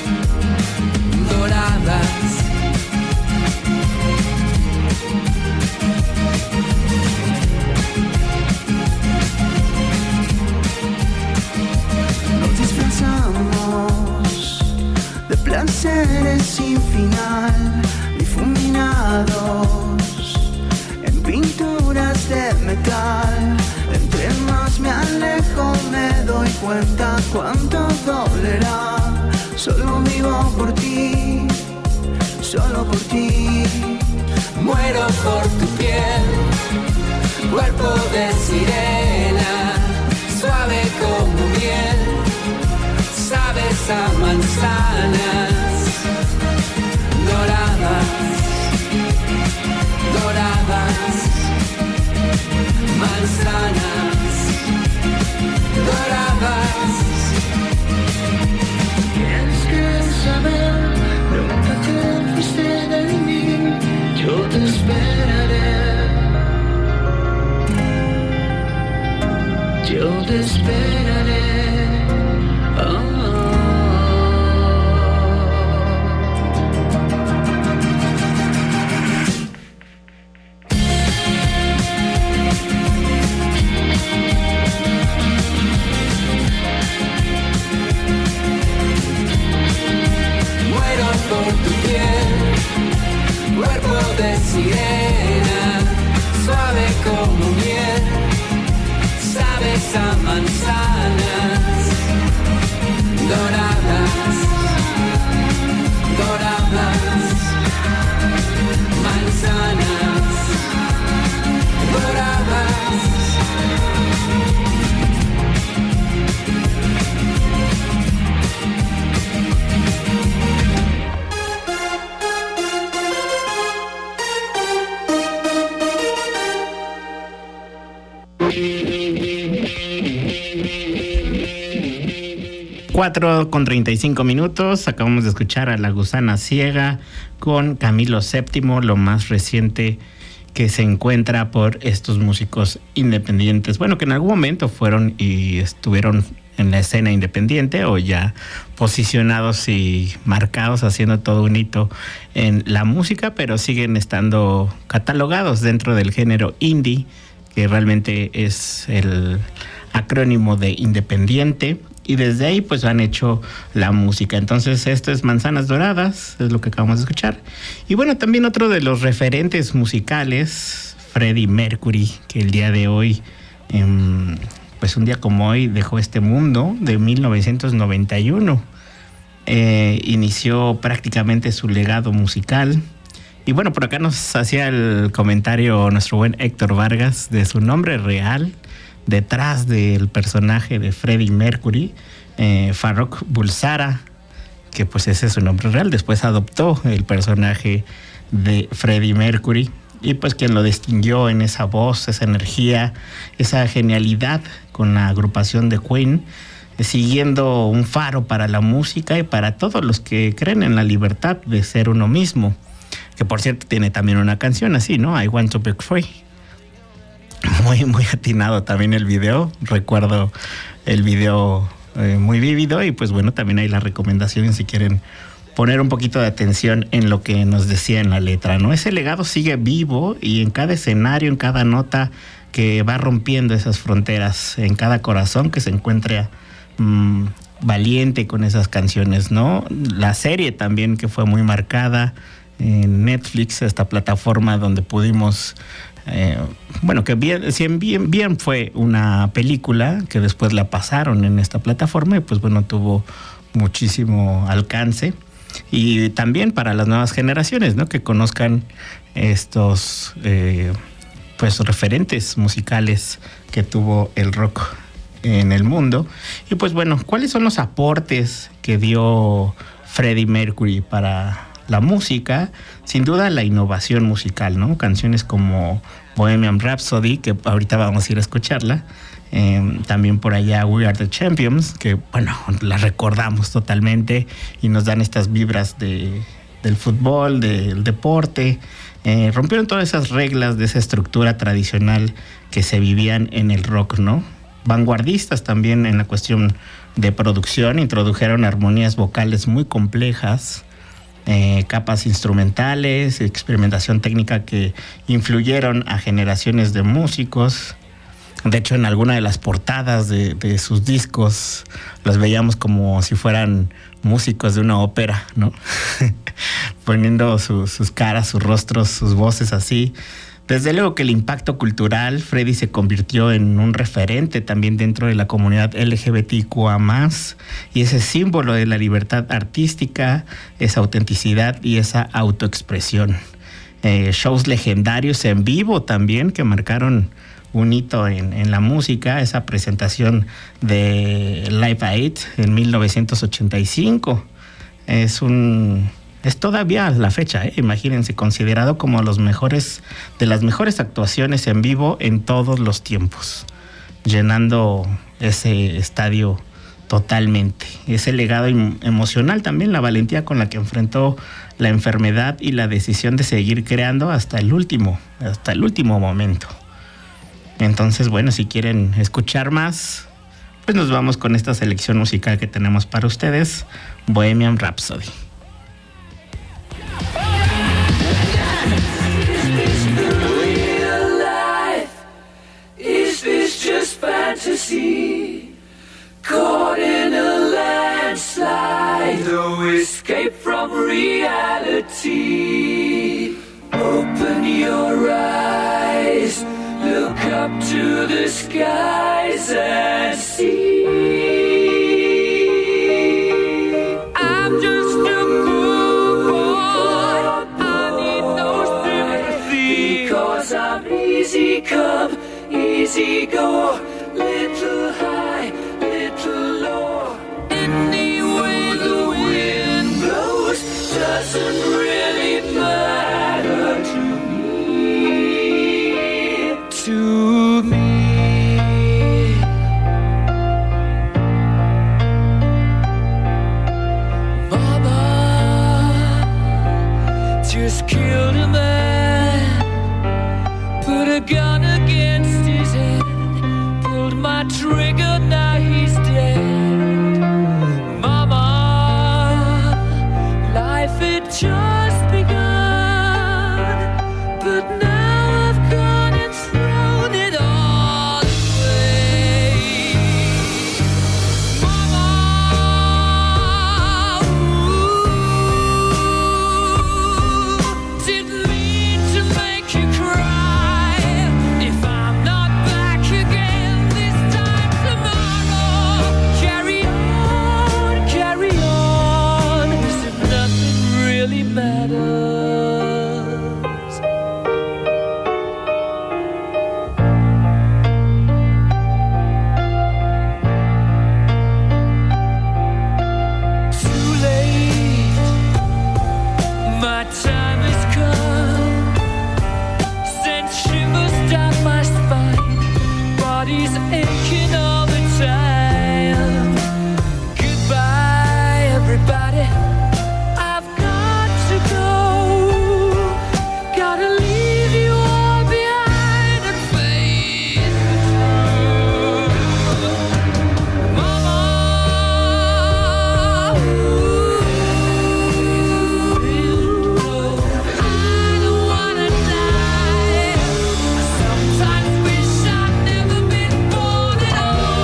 doradas. Nos disfrazamos de placeres sin final, difuminados en pinturas de metal. Entre más me alejo me doy cuenta cuánto dolerá. Solo vivo por ti, solo por ti. Muero por tu piel, cuerpo de sirena, suave como miel. Sabes a manzanas doradas, doradas. Manzanas doradas. ¿Quieres que saber? Nunca te fuiste de mí. Yo te esperaré. Yo te esperaré. Oh. Por tu piel, cuerpo de sirena, suave como miel. Sabes a manzanas doradas, doradas. Manzanas doradas. cuatro con treinta y cinco minutos, acabamos de escuchar a La Gusana Ciega con Camilo séptimo, lo más reciente que se encuentra por estos músicos independientes, bueno, que en algún momento fueron y estuvieron en la escena independiente o ya posicionados y marcados haciendo todo un hito en la música, pero siguen estando catalogados dentro del género indie, que realmente es el acrónimo de independiente. y desde ahí pues han hecho la música. Entonces esto es Manzanas Doradas, es lo que acabamos de escuchar. Y bueno, también otro de los referentes musicales, Freddie Mercury, que el día de hoy, eh, pues un día como hoy dejó este mundo, de mil novecientos noventa y uno. Eh, inició prácticamente su legado musical. Y bueno, por acá nos hacía el comentario nuestro buen Héctor Vargas de su nombre real detrás del personaje de Freddie Mercury, eh, Farrokh Bulsara, que pues ese es su nombre real. Después adoptó el personaje de Freddie Mercury y pues quien lo distinguió en esa voz, esa energía, esa genialidad con la agrupación de Queen, siguiendo un faro para la música y para todos los que creen en la libertad de ser uno mismo. Que por cierto tiene también una canción así, ¿no? I Want to Break Free. Muy, muy atinado también el video. Recuerdo el video eh, muy vívido y pues bueno, también hay la recomendación si quieren poner un poquito de atención en lo que nos decía en la letra, ¿no? Ese legado sigue vivo y en cada escenario, en cada nota que va rompiendo esas fronteras, en cada corazón que se encuentre mmm, valiente con esas canciones, ¿no? La serie también que fue muy marcada en Netflix, esta plataforma donde pudimos... Eh, bueno, que bien, bien, bien fue una película que después la pasaron en esta plataforma y pues bueno, tuvo muchísimo alcance. Y también para las nuevas generaciones, ¿no? Que conozcan estos eh, pues referentes musicales que tuvo el rock en el mundo. Y pues bueno, ¿cuáles son los aportes que dio Freddie Mercury para la música? Sin duda la innovación musical, ¿no? Canciones como Bohemian Rhapsody, que ahorita vamos a ir a escucharla. Eh, también por allá We Are the Champions, que bueno, la recordamos totalmente y nos dan estas vibras de, del fútbol, del deporte. Eh, rompieron todas esas reglas de esa estructura tradicional que se vivían en el rock, ¿no? Vanguardistas también en la cuestión de producción, introdujeron armonías vocales muy complejas, Eh, capas instrumentales, experimentación técnica que influyeron a generaciones de músicos. De hecho, en alguna de las portadas de, de sus discos los veíamos como si fueran músicos de una ópera, ¿no? Poniendo su, sus caras, sus rostros, sus voces así. Desde luego que el impacto cultural, Freddie se convirtió en un referente también dentro de la comunidad L G B T Q A más, y ese símbolo de la libertad artística, esa autenticidad y esa autoexpresión. Eh, shows legendarios en vivo también que marcaron un hito en, en la música, esa presentación de Live Aid en mil novecientos ochenta y cinco. Es un... Es todavía la fecha, ¿eh? Imagínense, considerado como los mejores, de las mejores actuaciones en vivo en todos los tiempos, llenando ese estadio totalmente. Ese legado emocional también, la valentía con la que enfrentó la enfermedad y la decisión de seguir creando hasta el último, hasta el último momento. Entonces, bueno, si quieren escuchar más, pues nos vamos con esta selección musical que tenemos para ustedes, Bohemian Rhapsody. Fantasy, caught in a landslide, no escape from reality. Open your eyes, look up to the skies and see. I'm just a poor boy, I need no sympathy, 'cause I'm easy come, easy go. Little high, little low. Any way the wind blows doesn't really matter to me. To me. Mama just killed a man, put a gun against his head. My trigger, now he's dead. Mama, life had just begun, but now I've gone and thrown it all away. Mama, My time has come. Sent shivers down my spine. Body's aching all the time. Goodbye, everybody. I've got to go. Gotta leave you all behind and face the truth. Mama, ooh, I don't wanna die. I sometimes wish I'd never been born at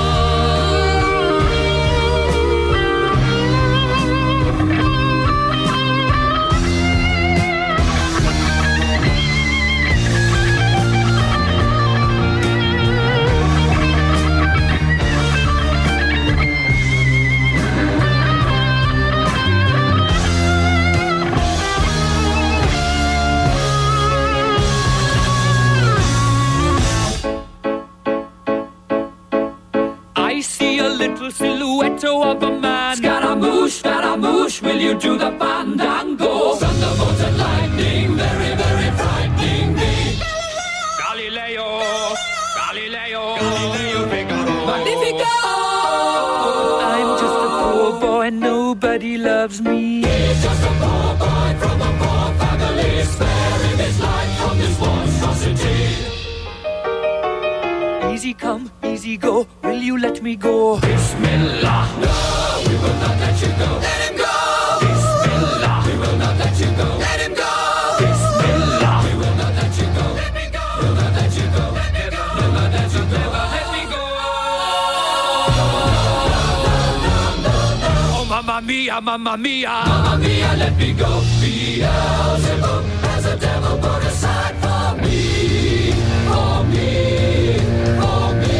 I see a little silhouette of a man. Scaramouche, Scaramouche, will you do the fandango? Thunderbolt and lightning, very, very frightening me. Galileo, Galileo, Galileo, Figaro. Magnifico! I'm just a poor boy, nobody loves me. He's just a poor boy from a poor family, sparing his life from this monstrosity. Easy come, easy go, will you let me go? Bismillah, no, we will not let you go. Let him go! Bismillah, we will not let you go. Let him go! Bismillah, we will not let you go. Let me go! We'll not let you go. Let me go! We'll not let you go. Never let me go! Oh, mamma mia, mamma mia, mamma mia, let me go. Beelzebub has a devil put aside for me, for me, for me.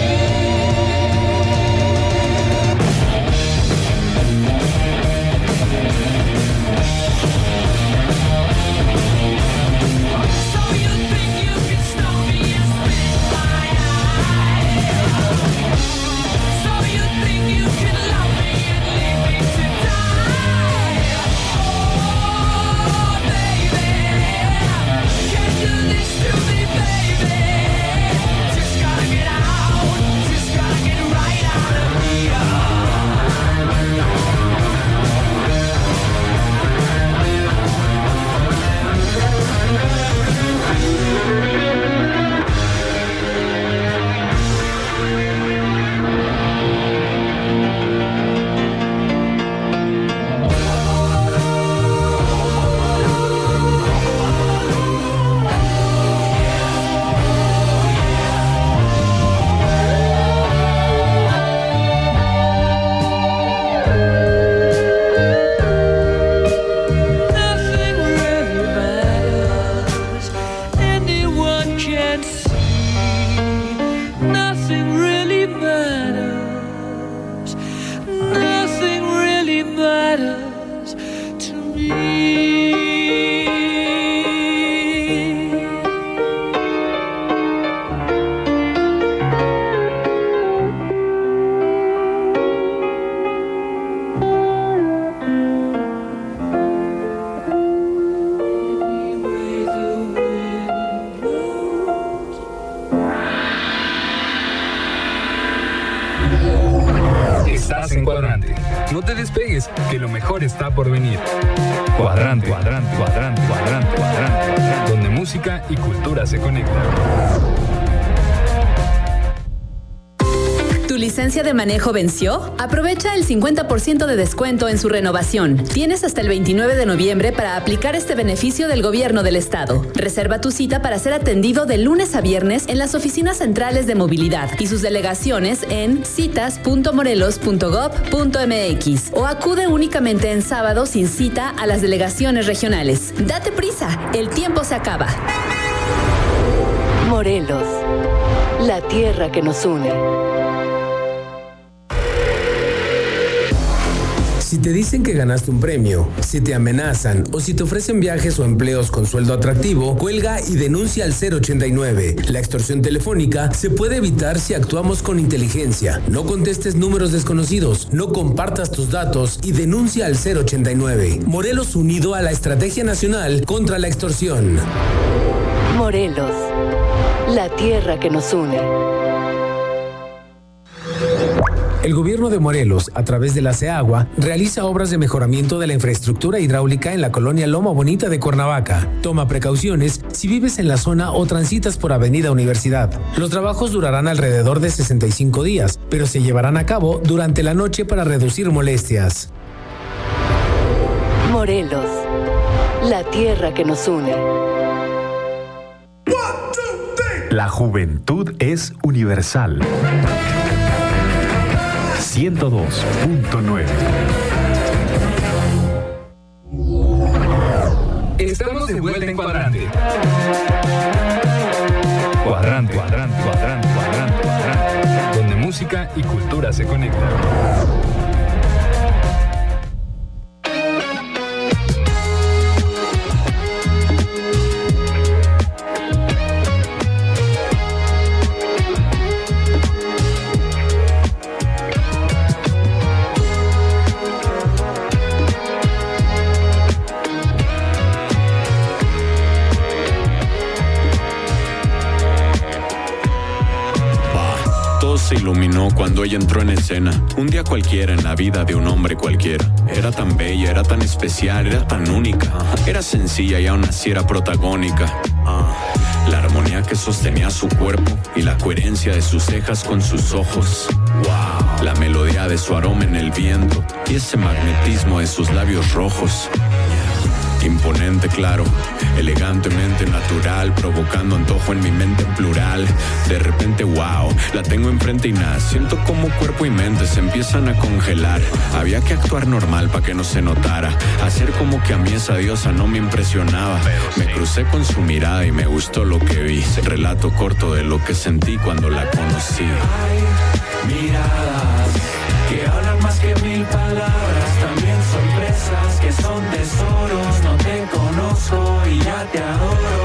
So you think you can stop me and spit my eye? So you think you can love me and leave me to die? Oh, baby, can't do this to me, baby. Just gotta get out, just gotta get right out of here. Nothing really matters. Anyone can see. Nothing really matters. Nothing really matters to me. Anyway, the wind blows. Estás en Cuadrante. No te despegues, que lo mejor está por venir. Cuadrante, cuadrante, cuadrante, cuadrante, cuadrante, cuadrante, donde música y cultura se conectan. ¿Tu licencia de manejo venció? Aprovecha el cincuenta por ciento de descuento en su renovación. Tienes hasta el veintinueve de noviembre para aplicar este beneficio del gobierno del estado. Reserva tu cita para ser atendido de lunes a viernes en las oficinas centrales de movilidad y sus delegaciones en citas punto morelos punto gob punto mx o acude únicamente en sábado sin cita a las delegaciones regionales. Date prisa, el tiempo se acaba. Morelos, la tierra que nos une. Si te dicen que ganaste un premio, si te amenazan o si te ofrecen viajes o empleos con sueldo atractivo, cuelga y denuncia al cero ochenta y nueve. La extorsión telefónica se puede evitar si actuamos con inteligencia. No contestes números desconocidos, no compartas tus datos y denuncia al cero ochenta y nueve. Morelos unido a la Estrategia Nacional contra la Extorsión. Morelos, la tierra que nos une. El gobierno de Morelos, a través de la CEAGUA, realiza obras de mejoramiento de la infraestructura hidráulica en la colonia Loma Bonita de Cuernavaca. Toma precauciones si vives en la zona o transitas por Avenida Universidad. Los trabajos durarán alrededor de sesenta y cinco días, pero se llevarán a cabo durante la noche para reducir molestias. Morelos, la tierra que nos une. La juventud es universal. ciento dos punto nueve. Estamos de vuelta en Cuadrante. Cuadrante, cuadrante, cuadrante, cuadrante, cuadrante. Donde música y cultura se conectan. Se iluminó cuando ella entró en escena. Un día cualquiera en la vida de un hombre cualquiera. Era tan bella, era tan especial, era tan única. Era sencilla y aún así era protagónica. La armonía que sostenía su cuerpo y la coherencia de sus cejas con sus ojos. Wow. La melodía de su aroma en el viento y ese magnetismo de sus labios rojos. Imponente, claro, elegantemente natural, provocando antojo en mi mente en plural. De repente, wow, la tengo enfrente y nada, siento como cuerpo y mente se empiezan a congelar. Había que actuar normal para que no se notara, hacer como que a mí esa diosa no me impresionaba. Me crucé con su mirada y me gustó lo que vi. Relato corto de lo que sentí cuando la conocí. Hay miradas que hablan más que mil palabras, también sorpresas que son tesoros. No te conozco y ya te adoro.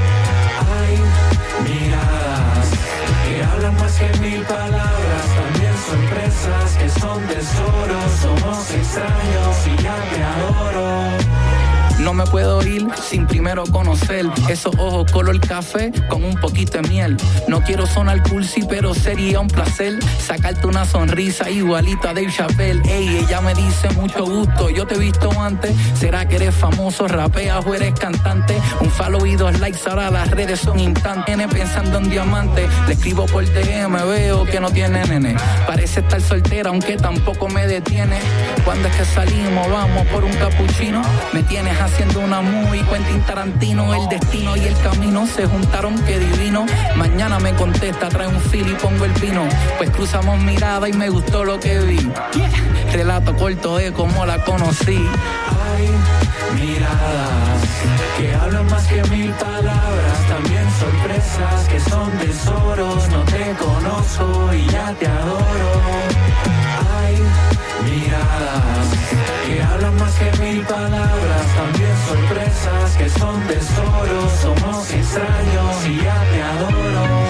Hay miradas que hablan más que mil palabras, también sorpresas que son tesoros. Somos extraños y ya te adoro. No me puedo ir sin primero conocer esos ojos color café con un poquito de miel. No quiero sonar cursi, pero sería un placer sacarte una sonrisa igualita a Dave Chappelle. Ey, ella me dice mucho gusto, yo te he visto antes. ¿Será que eres famoso, rapeas o eres cantante? Un follow y dos likes, ahora las redes son instantes. Viene pensando en diamante, le escribo por D M, veo que no tiene nene. Parece estar soltera, aunque tampoco me detiene. Cuando es que salimos, vamos por un capuchino. Me tienes haciendo una movie, Quentin Tarantino. El destino y el camino se juntaron, qué divino. Mañana me contesta, trae un fil y pongo el vino. Pues cruzamos mirada y me gustó lo que vi. Yeah. Relato corto de cómo la conocí. Hay miradas que hablan más que mil palabras, también sorpresas que son tesoros. No te conozco y ya te adoro. Hay miradas que hablan más que mil palabras, también sorpresas que son tesoros. Somos extraños y ya te adoro.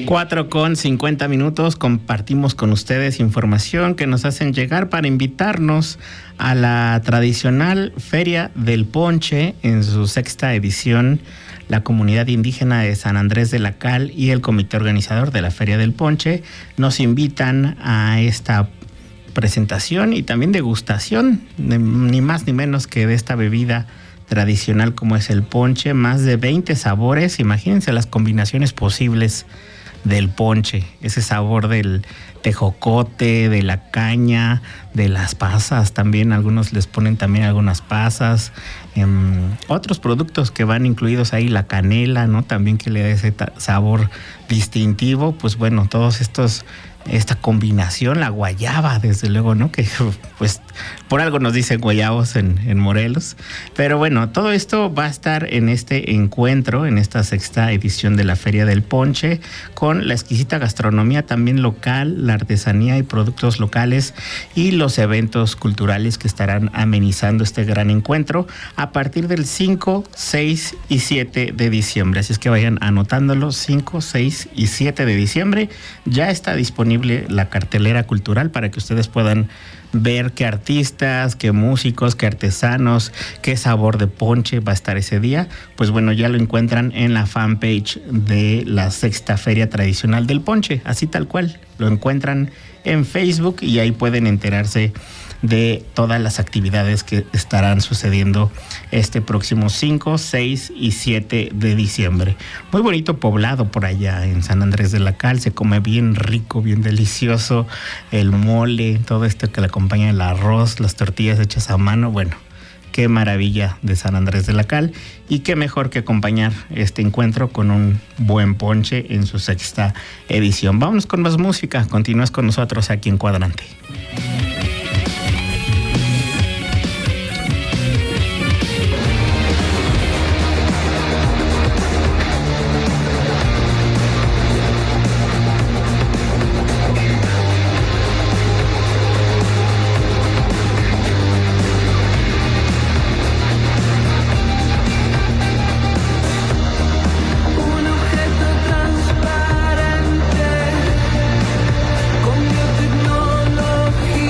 cuatro con cincuenta minutos, compartimos con ustedes información que nos hacen llegar para invitarnos a la tradicional Feria del Ponche en su sexta edición. La comunidad indígena de San Andrés de la Cal y el comité organizador de la Feria del Ponche nos invitan a esta presentación y también degustación, ni más ni menos que de esta bebida tradicional como es el ponche, más de veinte sabores. Imagínense las combinaciones posibles del ponche, ese sabor del tejocote, de la caña, de las pasas también, algunos les ponen también algunas pasas, eh, otros productos que van incluidos ahí, la canela, ¿no? También que le da ese sabor distintivo, pues bueno, todos estos, esta combinación, la guayaba, desde luego, ¿no? Que pues por algo nos dicen guayabos en, en Morelos. Pero bueno, todo esto va a estar en este encuentro, en esta sexta edición de la Feria del Ponche, con la exquisita gastronomía también local, la artesanía y productos locales y los eventos culturales que estarán amenizando este gran encuentro a partir del cinco, seis y siete de diciembre. Así es que vayan anotándolo, cinco, seis y siete de diciembre. Ya está disponible la cartelera cultural para que ustedes puedan ver qué artistas, qué músicos, qué artesanos, qué sabor de ponche va a estar ese día. Pues bueno, ya lo encuentran en la fanpage de la Sexta Feria Tradicional del Ponche, así tal cual. Lo encuentran en Facebook y ahí pueden enterarse de todas las actividades que estarán sucediendo este próximo cinco, seis y siete de diciembre. Muy bonito poblado por allá en San Andrés de la Cal, se come bien rico, bien delicioso, el mole, todo esto que le acompaña el arroz, las tortillas hechas a mano, bueno, qué maravilla de San Andrés de la Cal y qué mejor que acompañar este encuentro con un buen ponche en su sexta edición. Vámonos con más música, continúas con nosotros aquí en Cuadrante. Transparente con biotecnología.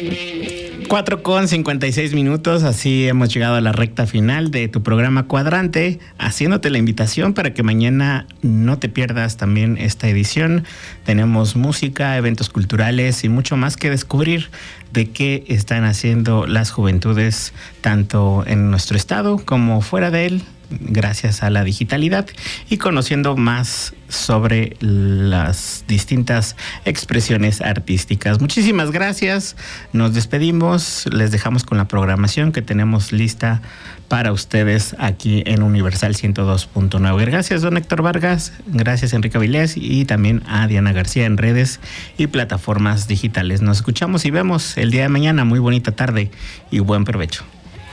cuatro con cincuenta y seis minutos, así hemos llegado a la recta final de tu programa Cuadrante, haciéndote la invitación para que mañana no te pierdas también esta edición. Tenemos música, eventos culturales y mucho más que descubrir de qué están haciendo las juventudes tanto en nuestro estado como fuera de él, gracias a la digitalidad, y conociendo más sobre las distintas expresiones artísticas. Muchísimas gracias, nos despedimos, les dejamos con la programación que tenemos lista para ustedes aquí en Universal ciento dos punto nueve. Gracias, don Héctor Vargas, gracias Enrique Avilés y también a Diana García en redes y plataformas digitales. Nos escuchamos y vemos el día de mañana. Muy bonita tarde y buen provecho.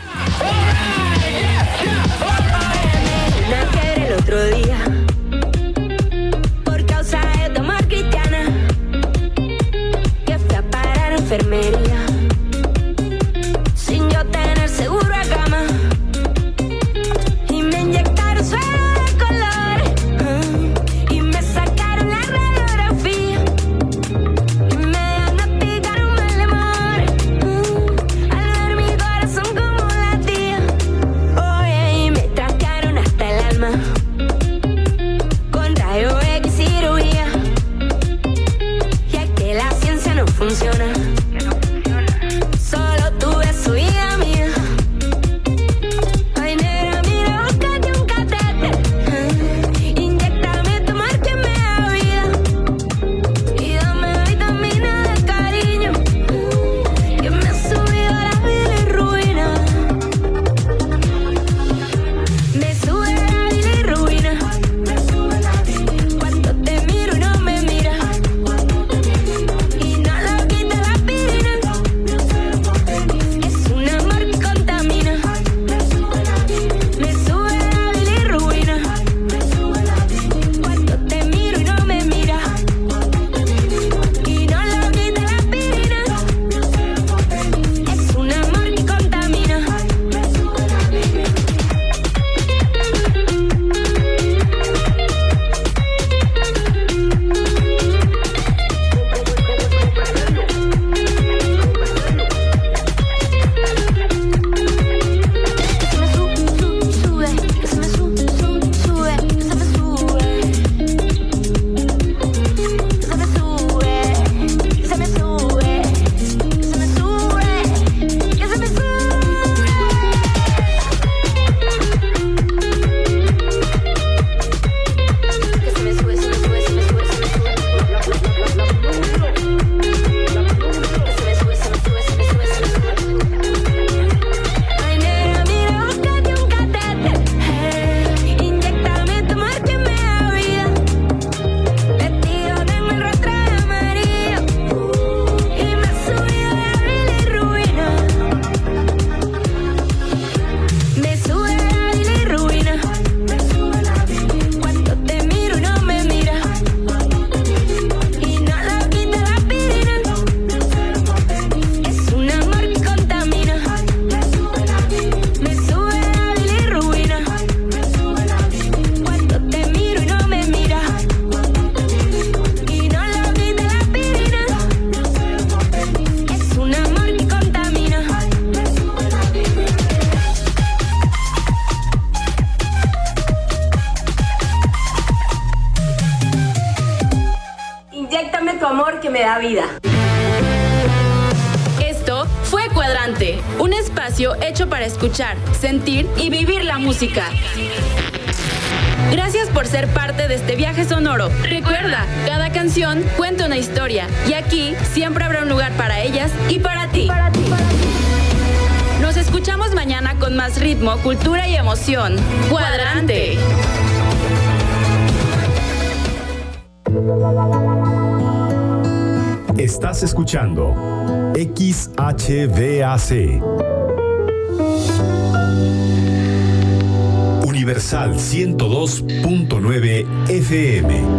Otro día, por causa de tu amor, cristiana, que fui a parar a enfermería, sin yo tener seguro a cama, y me inyectaron suero de colores, y me sacaron la radiografía, y me diagnosticaron mal de amores, al ver mi corazón como latía, oye, y me trastearon hasta el alma. Funciona. Solo tuve su vida mía. Ay, negra, mira, búscate un catéter. Inyéctame tu amor que me da vida. Y dame vitamina de cariño, que me ha subido la vida y ruina. Me sube la vida y ruina. Cuando te miro y no me miras. Vida. Esto fue Cuadrante, un espacio hecho para escuchar, sentir y vivir la música. Gracias por ser parte de este viaje sonoro. Recuerda, cada canción cuenta una historia y aquí siempre habrá un lugar para ellas y para ti. Para ti, para ti. Nos escuchamos mañana con más ritmo, cultura y emoción. Cuadrante. Estás escuchando X H V A C Universal ciento dos punto nueve F M.